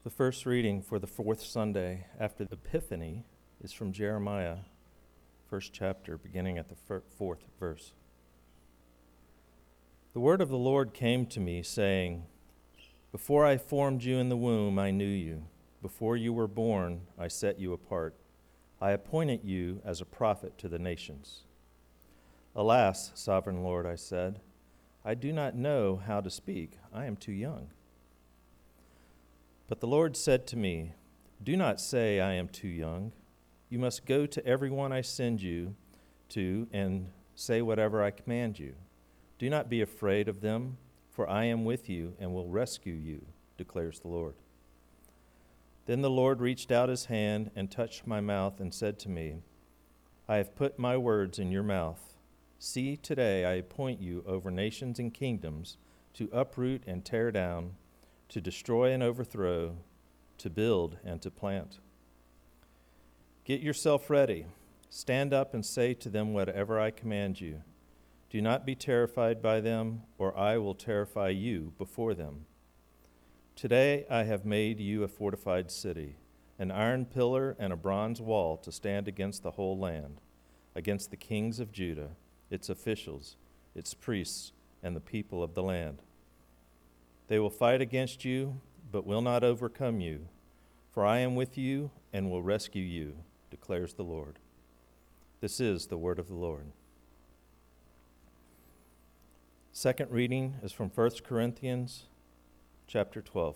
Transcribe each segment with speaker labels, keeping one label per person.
Speaker 1: The first reading for the fourth Sunday after the Epiphany is from Jeremiah, first chapter, beginning at the fourth verse. The word of the Lord came to me, saying, "Before I formed you in the womb, I knew you. Before you were born, I set you apart. I appointed you as a prophet to the nations." "Alas, sovereign Lord," I said, "I do not know how to speak. I am too young." But the Lord said to me, "Do not say I am too young. You must go to everyone I send you to and say whatever I command you. Do not be afraid of them, for I am with you and will rescue you," declares the Lord. Then the Lord reached out his hand and touched my mouth and said to me, "I have put my words in your mouth. See, today I appoint you over nations and kingdoms to uproot and tear down, to destroy and overthrow, to build and to plant. Get yourself ready. Stand up and say to them whatever I command you. Do not be terrified by them, or I will terrify you before them. Today I have made you a fortified city, an iron pillar and a bronze wall to stand against the whole land, against the kings of Judah, its officials, its priests, and the people of the land. They will fight against you, but will not overcome you, for I am with you and will rescue you, declares the Lord." This is the word of the Lord. Second reading is from 1 Corinthians chapter 12.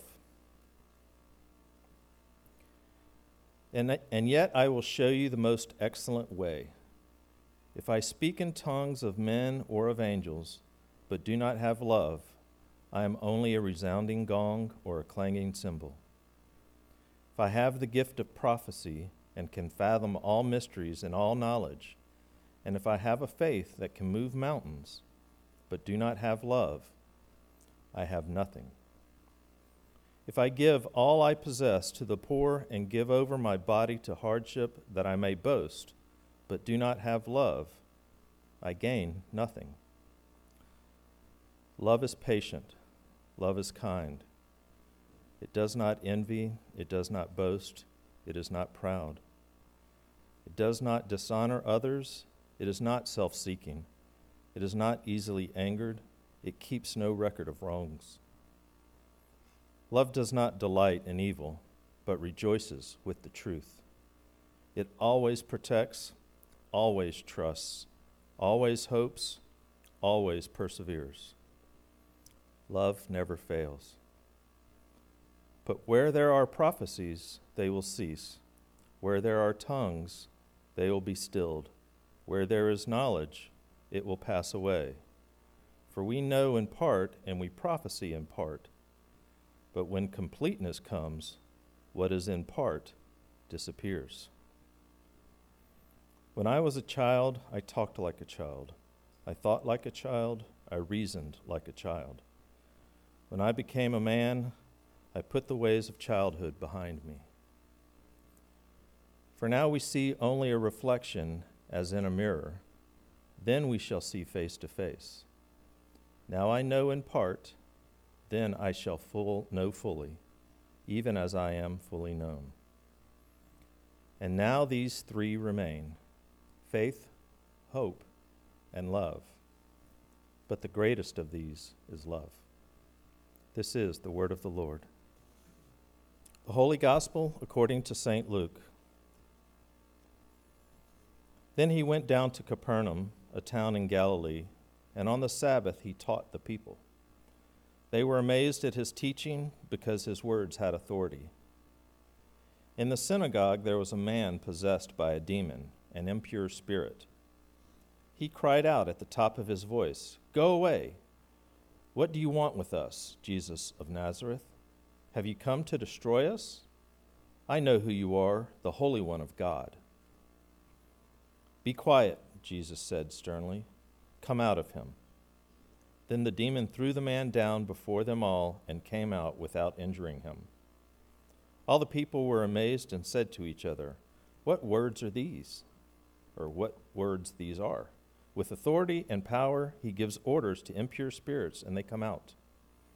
Speaker 1: And yet I will show you the most excellent way. If I speak in tongues of men or of angels, but do not have love, I am only a resounding gong or a clanging cymbal. If I have the gift of prophecy and can fathom all mysteries and all knowledge, and if I have a faith that can move mountains, but do not have love, I have nothing. If I give all I possess to the poor and give over my body to hardship that I may boast, but do not have love, I gain nothing. Love is patient. Love is kind. It does not envy. It does not boast. It is not proud. It does not dishonor others. It is not self-seeking. It is not easily angered. It keeps no record of wrongs. Love does not delight in evil, but rejoices with the truth. It always protects, always trusts, always hopes, always perseveres. Love never fails. But where there are prophecies, they will cease. Where there are tongues, they will be stilled. Where there is knowledge, it will pass away. For we know in part, and we prophesy in part. But when completeness comes, what is in part disappears. When I was a child, I talked like a child. I thought like a child. I reasoned like a child. When I became a man, I put the ways of childhood behind me. For now we see only a reflection as in a mirror. Then we shall see face to face. Now I know in part, then I shall know fully, even as I am fully known. And now these three remain: faith, hope, and love. But the greatest of these is love. This is the word of the Lord. The Holy Gospel according to St. Luke. Then he went down to Capernaum, a town in Galilee, and on the Sabbath he taught the people. They were amazed at his teaching because his words had authority. In the synagogue there was a man possessed by a demon, an impure spirit. He cried out at the top of his voice, "Go away! What do you want with us, Jesus of Nazareth? Have you come to destroy us? I know who you are, the Holy One of God." "Be quiet," Jesus said sternly. "Come out of him." Then the demon threw the man down before them all and came out without injuring him. All the people were amazed and said to each other, "What words are these?" Or what words these are. With authority and power, he gives orders to impure spirits, and they come out.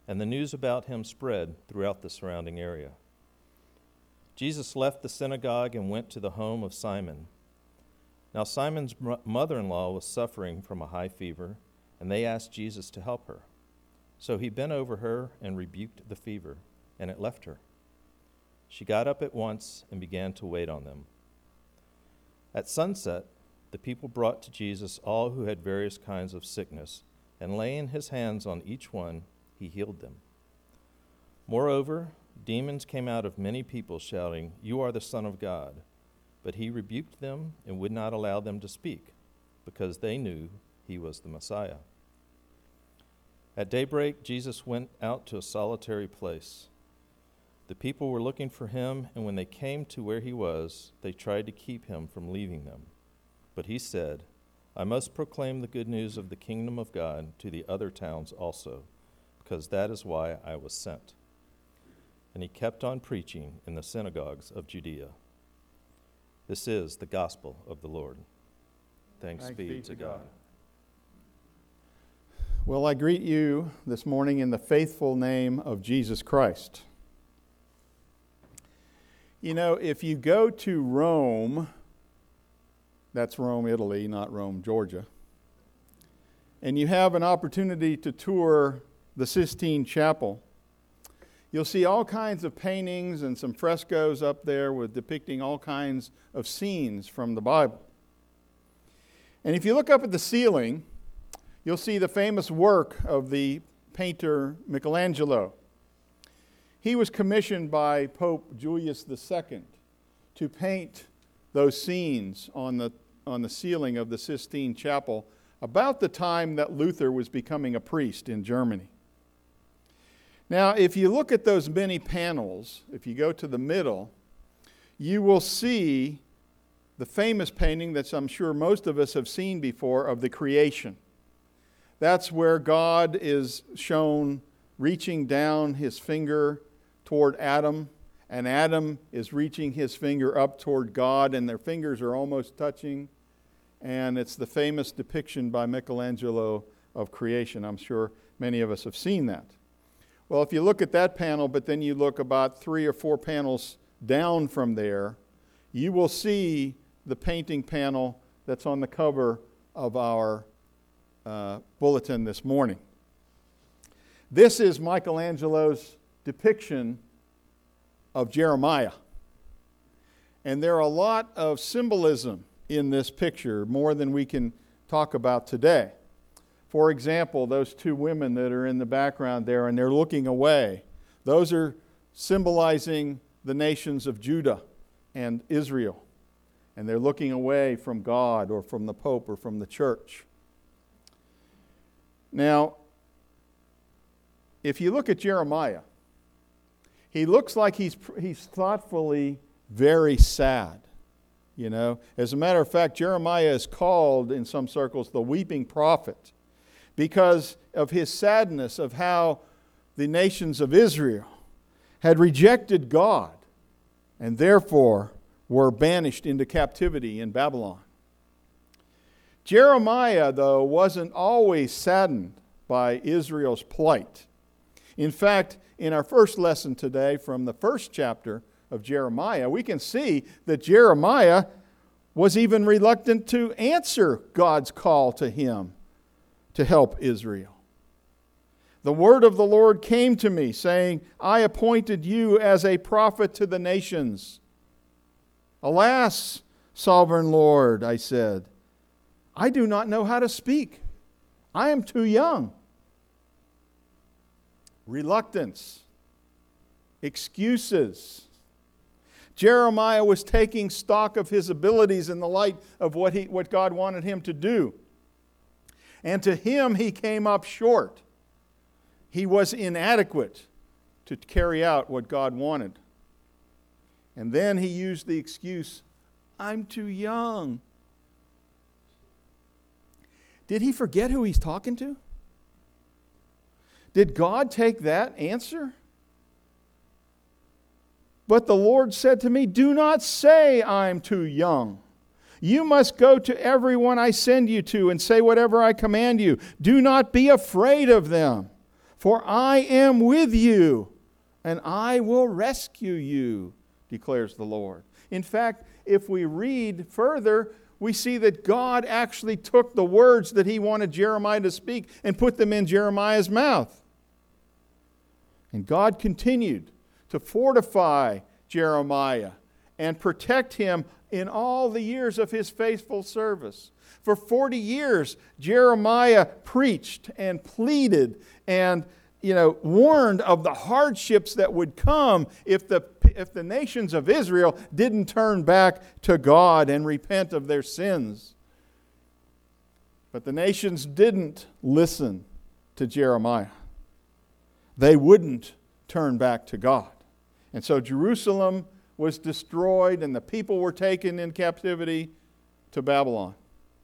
Speaker 1: and the news about him spread throughout the surrounding area. Jesus left the synagogue and went to the home of Simon. Now Simon's mother-in-law was suffering from a high fever, and they asked Jesus to help her. So he bent over her and rebuked the fever, and it left her. She got up at once and began to wait on them. At sunset, the people brought to Jesus all who had various kinds of sickness, and laying his hands on each one, he healed them. Moreover, demons came out of many people, shouting, "You are the Son of God." But he rebuked them and would not allow them to speak, because they knew he was the Messiah. At daybreak, Jesus went out to a solitary place. The people were looking for him, and when they came to where he was, they tried to keep him from leaving them. But he said, "I must proclaim the good news of the kingdom of God to the other towns also, because that is why I was sent." And he kept on preaching in the synagogues of Judea. This is the gospel of the Lord. Thanks be to God.
Speaker 2: Well, I greet you this morning in the faithful name of Jesus Christ. You know, if you go to Rome, that's Rome, Italy, not Rome, Georgia, and you have an opportunity to tour the Sistine Chapel, you'll see all kinds of paintings and some frescoes up there with depicting all kinds of scenes from the Bible. And if you look up at the ceiling, you'll see the famous work of the painter Michelangelo. He was commissioned by Pope Julius II to paint those scenes on the ceiling of the Sistine Chapel about the time that Luther was becoming a priest in Germany. Now, if you look at those many panels, if you go to the middle, you will see the famous painting that I'm sure most of us have seen before of the creation. That's where God is shown reaching down his finger toward Adam, and Adam is reaching his finger up toward God, and their fingers are almost touching. And it's the famous depiction by Michelangelo of creation. I'm sure many of us have seen that. Well, if you look at that panel, but then you look about 3 or 4 panels down from there, you will see the painting panel that's on the cover of our bulletin this morning. This is Michelangelo's depiction of Jeremiah. And there are a lot of symbolism in this picture, more than we can talk about today. For example, those 2 women that are in the background there, and they're looking away. Those are symbolizing the nations of Judah and Israel. And they're looking away from God or from the Pope or from the church. Now, if you look at Jeremiah, he looks like he's thoughtfully very sad. You know, as a matter of fact, Jeremiah is called in some circles the weeping prophet, because of his sadness of how the nations of Israel had rejected God and therefore were banished into captivity in Babylon. Jeremiah, though, wasn't always saddened by Israel's plight. In fact, in our first lesson today from the first chapter of Jeremiah, we can see that Jeremiah was even reluctant to answer God's call to him to help Israel. The word of the Lord came to me, saying, "I appointed you as a prophet to the nations." "Alas, sovereign Lord," I said, "I do not know how to speak. I am too young." Reluctance, excuses. Jeremiah was taking stock of his abilities in the light of what God wanted him to do. And to him, he came up short. He was inadequate to carry out what God wanted. And then he used the excuse, "I'm too young." Did he forget who he's talking to? Did God take that answer? "But the Lord said to me, 'Do not say I'm too young. You must go to everyone I send you to and say whatever I command you. Do not be afraid of them, For I am with you, and I will rescue you, declares the Lord. In fact, if we read further, we see that God actually took the words that He wanted Jeremiah to speak and put them in Jeremiah's mouth. And God continued to fortify Jeremiah and protect him in all the years of his faithful service. For 40 years, Jeremiah preached and pleaded and warned of the hardships that would come if the nations of Israel didn't turn back to God and repent of their sins. But the nations didn't listen to Jeremiah. They wouldn't turn back to God. And so Jerusalem was destroyed and the people were taken in captivity to Babylon.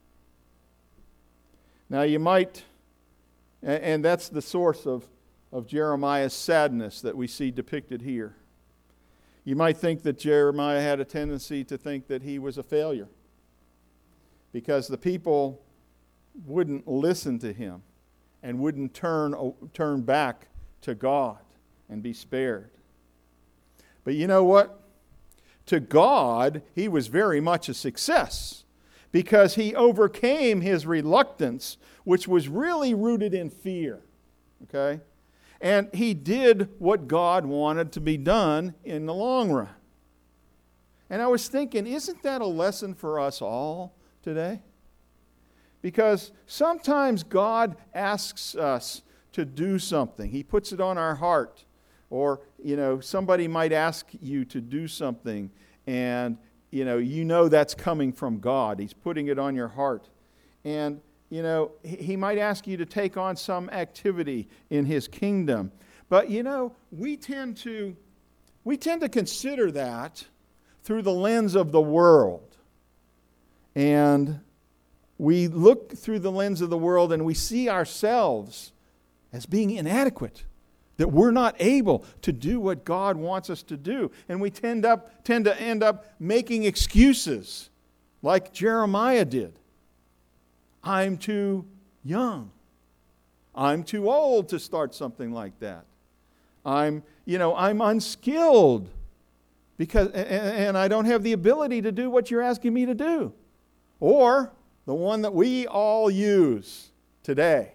Speaker 2: Now you might, and that's the source of Jeremiah's sadness that we see depicted here. You might think that Jeremiah had a tendency to think that he was a failure because the people wouldn't listen to him and wouldn't turn back to God and be spared. But you know what? To God, he was very much a success because he overcame his reluctance, which was really rooted in fear. Okay? And he did what God wanted to be done in the long run. And I was thinking, isn't that a lesson for us all today? Because sometimes God asks us to do something. He puts it on our heart. Or, somebody might ask you to do something and, that's coming from God. He's putting it on your heart. And, He might ask you to take on some activity in His kingdom. But, we tend to consider that through the lens of the world. And we look through the lens of the world and we see ourselves as being inadequate. That we're not able to do what God wants us to do. And we tend to end up making excuses like Jeremiah did. I'm too young. I'm too old to start something like that. I'm unskilled because and I don't have the ability to do what you're asking me to do. Or the one that we all use today.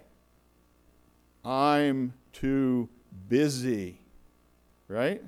Speaker 2: I'm too busy, right?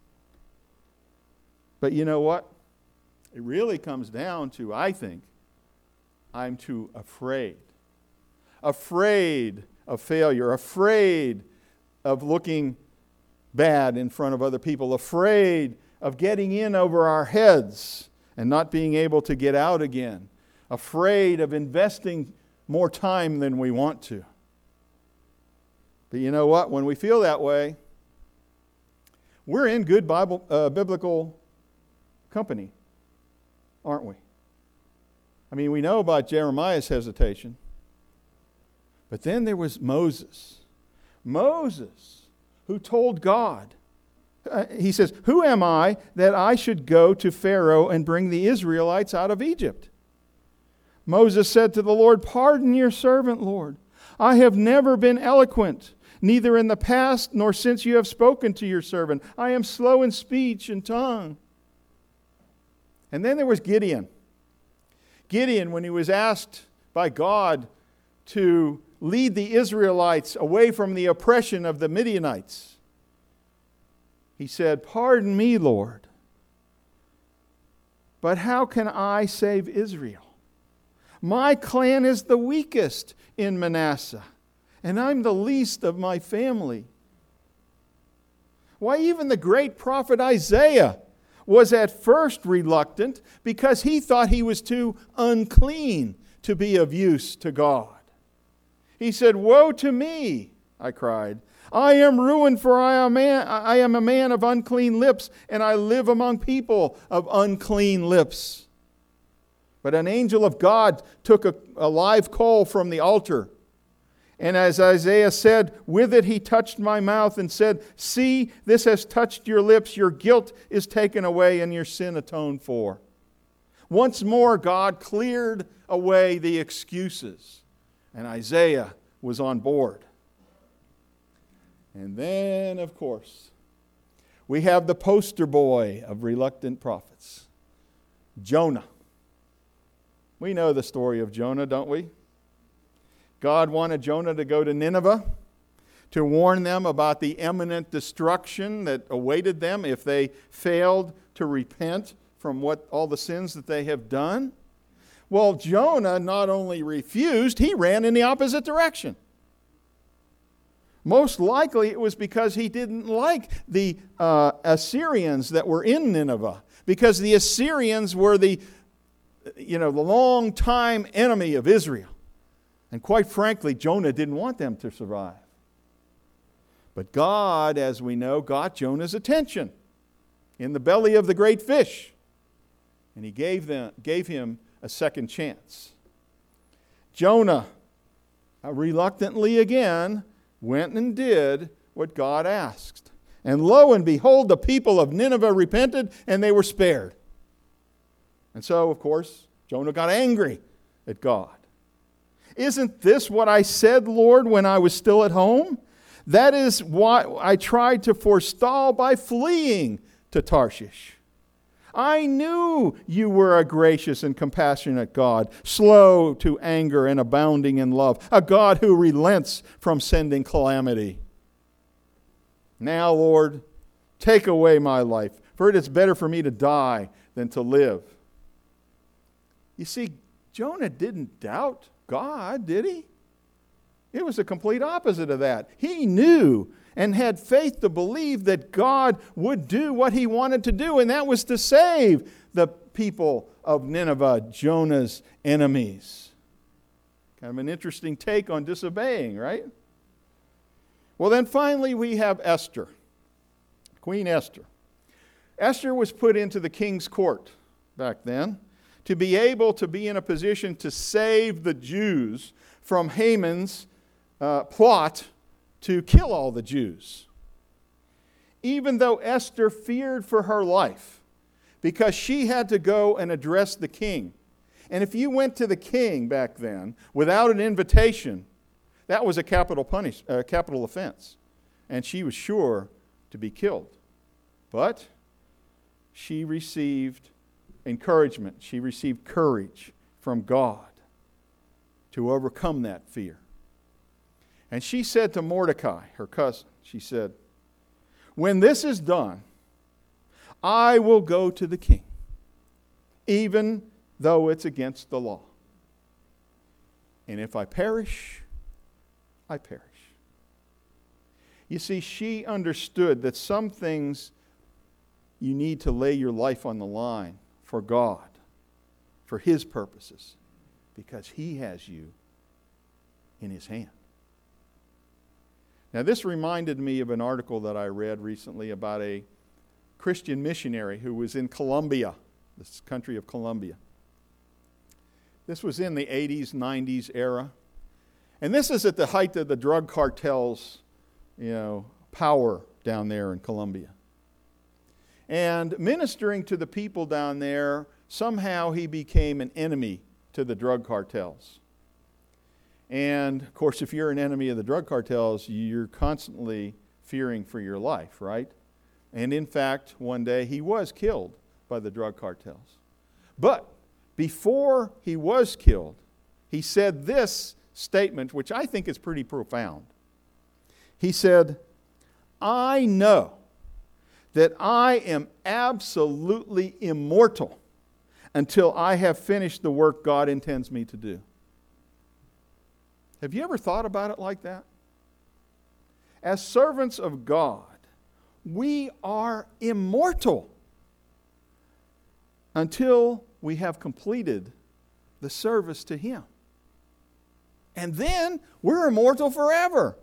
Speaker 2: But you know what? It really comes down to, I think, I'm too afraid. Afraid of failure, afraid of looking bad in front of other people, afraid of getting in over our heads and not being able to get out again, afraid of investing more time than we want to. But you know what? When we feel that way, we're in good biblical company, aren't we? I mean, we know about Jeremiah's hesitation. But then there was Moses. Moses, who told God, he says, "Who am I that I should go to Pharaoh and bring the Israelites out of Egypt?" Moses said to the Lord, "Pardon your servant, Lord. I have never been eloquent, neither in the past nor since you have spoken to your servant. I am slow in speech and tongue." And then there was Gideon. Gideon, when he was asked by God to lead the Israelites away from the oppression of the Midianites, he said, "Pardon me, Lord, but how can I save Israel? My clan is the weakest in Manasseh, and I'm the least of my family." Why, even the great prophet Isaiah was at first reluctant because he thought he was too unclean to be of use to God. He said, "Woe to me," I cried. "I am ruined, for I am a man of unclean lips, and I live among people of unclean lips." But an angel of God took a live coal from the altar. And as Isaiah said, with it he touched my mouth and said, "See, this has touched your lips. Your guilt is taken away and your sin atoned for." Once more, God cleared away the excuses. And Isaiah was on board. And then, of course, we have the poster boy of reluctant prophets, Jonah. We know the story of Jonah, don't we? God wanted Jonah to go to Nineveh to warn them about the imminent destruction that awaited them if they failed to repent from all the sins that they have done. Well, Jonah not only refused, he ran in the opposite direction. Most likely it was because he didn't like the Assyrians that were in Nineveh, because the Assyrians were the long-time enemy of Israel. And quite frankly, Jonah didn't want them to survive. But God, as we know, got Jonah's attention in the belly of the great fish. And he gave him a second chance. Jonah, reluctantly again, went and did what God asked. And lo and behold, the people of Nineveh repented and they were spared. And so, of course, Jonah got angry at God. Isn't this what I said, Lord, when I was still at home? That is why I tried to forestall by fleeing to Tarshish. I knew you were a gracious and compassionate God, slow to anger and abounding in love, a God who relents from sending calamity. Now, Lord, take away my life, for it is better for me to die than to live. You see, Jonah didn't doubt God, did he? It was the complete opposite of that. He knew and had faith to believe that God would do what he wanted to do, and that was to save the people of Nineveh, Jonah's enemies. Kind of an interesting take on disobeying, right? Well, then finally we have Esther, Queen Esther. Esther was put into the king's court back then to be able to be in a position to save the Jews from Haman's plot to kill all the Jews. Even though Esther feared for her life, because she had to go and address the king. And if you went to the king back then without an invitation, that was a capital offense. And she was sure to be killed. But she received encouragement. She received courage from God to overcome that fear. And she said to Mordecai, her cousin, she said, "When this is done, I will go to the king, even though it's against the law. And if I perish, I perish." You see, she understood that some things you need to lay your life on the line for God, for His purposes, because He has you in His hand. Now, this reminded me of an article that I read recently about a Christian missionary who was in Colombia, this country of Colombia. This was in the 80s, 90s era. And this is at the height of the drug cartels, power down there in Colombia. And ministering to the people down there, somehow he became an enemy to the drug cartels. And, of course, if you're an enemy of the drug cartels, you're constantly fearing for your life, right? And, in fact, one day he was killed by the drug cartels. But before he was killed, he said this statement, which I think is pretty profound. He said, "I know that I am absolutely immortal until I have finished the work God intends me to do." Have you ever thought about it like that? As servants of God, we are immortal until we have completed the service to Him. And then we're immortal forever.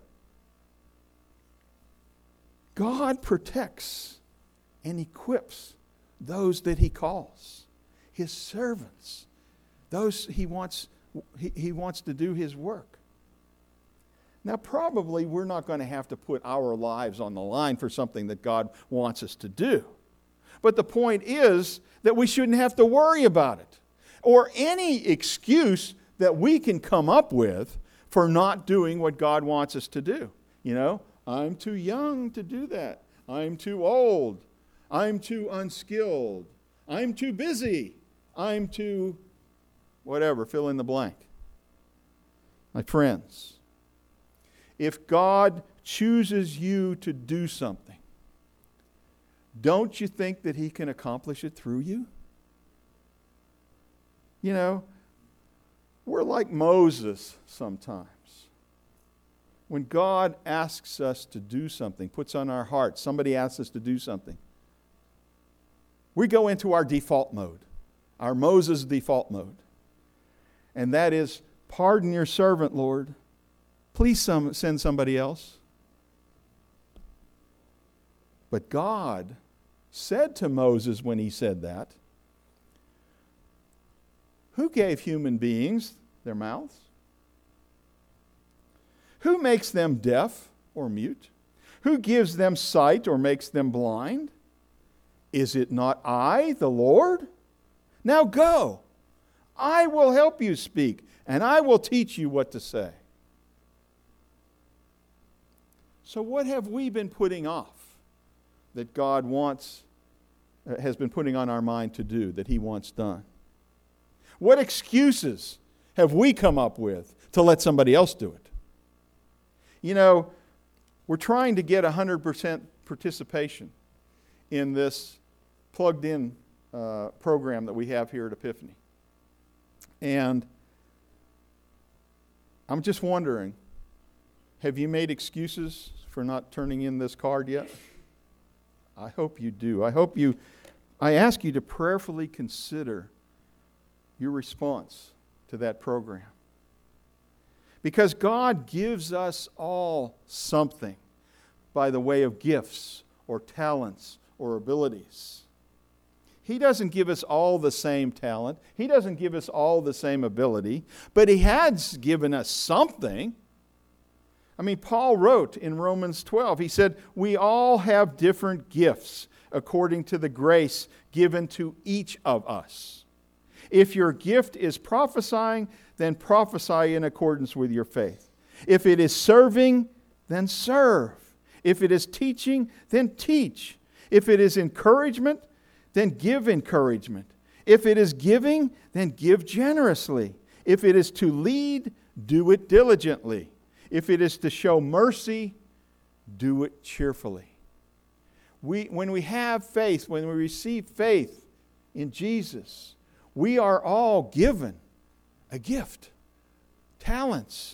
Speaker 2: God protects and equips those that He calls, His servants, those He wants to do His work. Now, probably we're not going to have to put our lives on the line for something that God wants us to do. But the point is that we shouldn't have to worry about it, or any excuse that we can come up with for not doing what God wants us to do. I'm too young to do that. I'm too old. I'm too unskilled. I'm too busy. I'm too whatever, fill in the blank. My friends, if God chooses you to do something, don't you think that He can accomplish it through you? You know, we're like Moses sometimes. When God asks us to do something, puts on our heart, somebody asks us to do something, we go into our default mode, our Moses default mode. And that is, pardon your servant, Lord. Please send somebody else. But God said to Moses when He said that, who gave human beings their mouths? Who makes them deaf or mute? Who gives them sight or makes them blind? Is it not I, the Lord? Now go. I will help you speak, and I will teach you what to say. So what have we been putting off that God has been putting on our mind to do, that He wants done? What excuses have we come up with to let somebody else do it? You know, we're trying to get 100% participation in this plugged-in program that we have here at Epiphany. And I'm just wondering, have you made excuses for not turning in this card yet? I hope you do. I ask you to prayerfully consider your response to that program. Because God gives us all something by the way of gifts or talents or abilities. He doesn't give us all the same talent. He doesn't give us all the same ability. But He has given us something. I mean, Paul wrote in Romans 12, he said, we all have different gifts according to the grace given to each of us. If your gift is prophesying, then prophesy in accordance with your faith. If it is serving, then serve. If it is teaching, then teach. If it is encouragement, then give encouragement. If it is giving, then give generously. If it is to lead, do it diligently. If it is to show mercy, do it cheerfully. When we have faith, when we receive faith in Jesus, we are all given a gift. Talents.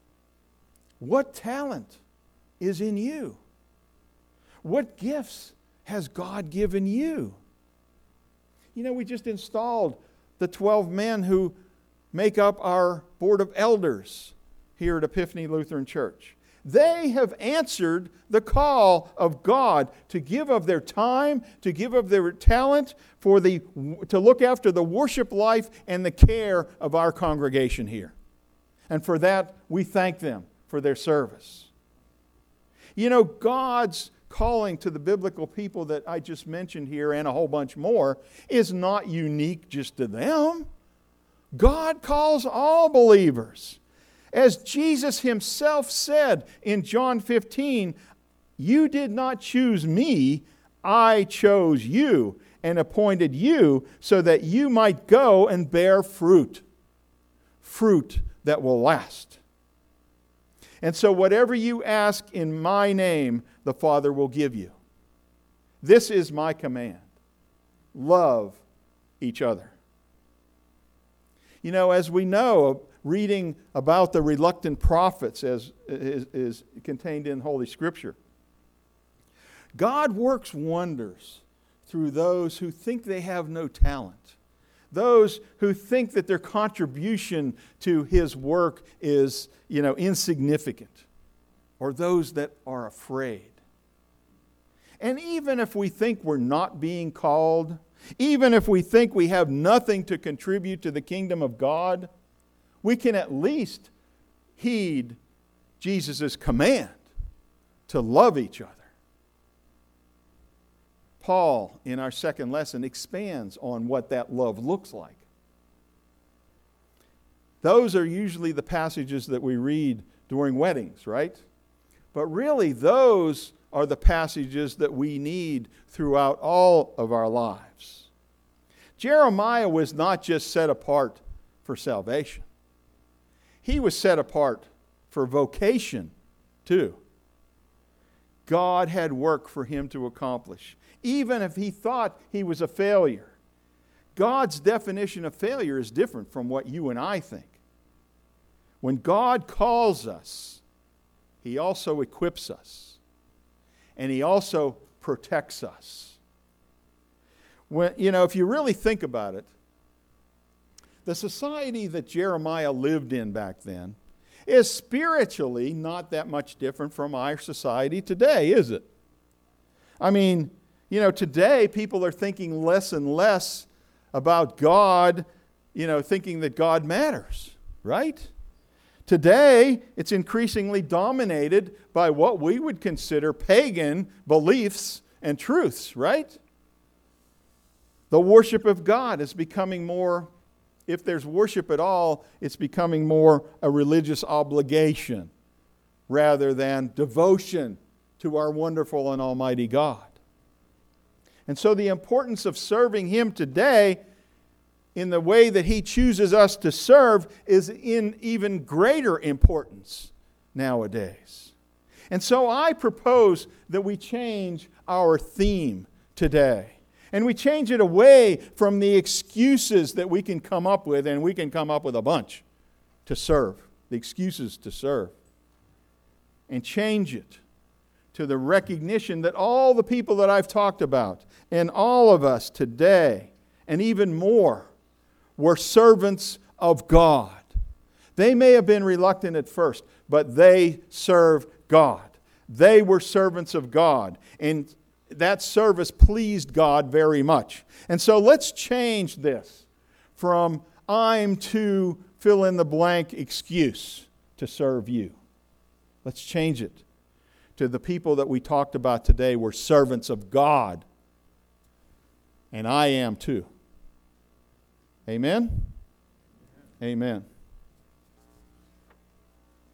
Speaker 2: What talent is in you? What gifts has God given you? You know, we just installed the 12 men who make up our board of elders here at Epiphany Lutheran Church. They have answered the call of God to give of their time, to give of their talent, to look after the worship life and the care of our congregation here. And for that, we thank them for their service. You know, God's calling to the biblical people that I just mentioned here and a whole bunch more is not unique just to them. God calls all believers. As Jesus Himself said in John 15, you did not choose me, I chose you and appointed you so that you might go and bear fruit. Fruit that will last. And so whatever you ask in my name, the Father will give you. This is my command. Love each other. You know, as we know, reading about the reluctant prophets as is contained in Holy Scripture, God works wonders through those who think they have no talent, those who think that their contribution to His work is, insignificant, or those that are afraid. And even if we think we're not being called, even if we think we have nothing to contribute to the kingdom of God, we can at least heed Jesus' command to love each other. Paul, in our second lesson, expands on what that love looks like. Those are usually the passages that we read during weddings, right? But really, those are the passages that we need throughout all of our lives. Jeremiah was not just set apart for salvation. He was set apart for vocation too. God had work for him to accomplish. Even if he thought he was a failure. God's definition of failure is different from what you and I think. When God calls us, He also equips us. And He also protects us. If you really think about it, the society that Jeremiah lived in back then is spiritually not that much different from our society today, is it? I mean, today people are thinking less and less about God, thinking that God matters, right? Today, it's increasingly dominated by what we would consider pagan beliefs and truths, right? The worship of God is becoming more, if there's worship at all, it's becoming more a religious obligation rather than devotion to our wonderful and almighty God. And so the importance of serving Him today in the way that He chooses us to serve is in even greater importance nowadays. And so I propose that we change our theme today. And we change it away from the excuses that we can come up with, and we can come up with a bunch to serve, the excuses to serve. And change it to the recognition that all the people that I've talked about, and all of us today, and even more, were servants of God. They may have been reluctant at first, but they served God. They were servants of God. And that service pleased God very much. And so let's change this from I'm to fill in the blank excuse to serve you. Let's change it to the people that we talked about today were servants of God. And I am too. Amen? Amen.